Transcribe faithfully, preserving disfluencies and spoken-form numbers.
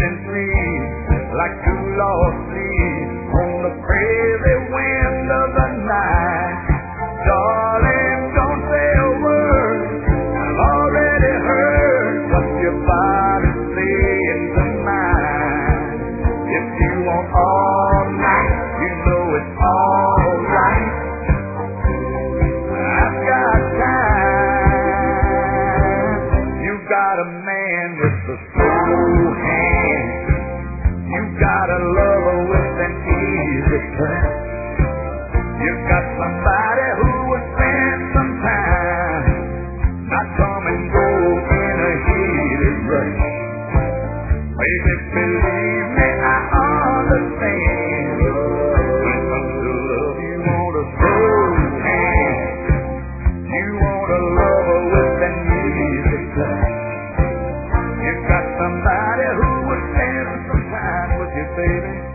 and free, like two lost leaves on the crazy wind of the night. Darling, don't say a word, I've already heard what your body's saying tonight. If you want all night, you know it's alright. I've got time. You got a man with a slow hand. You got a lover with an easy touch. You got somebody who would spend some time, not come and go in a heated rush. Baby, believe me, I understand. When it comes to love, you want a slow hand. You want a lover with an easy touch. You got somebody who would spend some time with you, baby.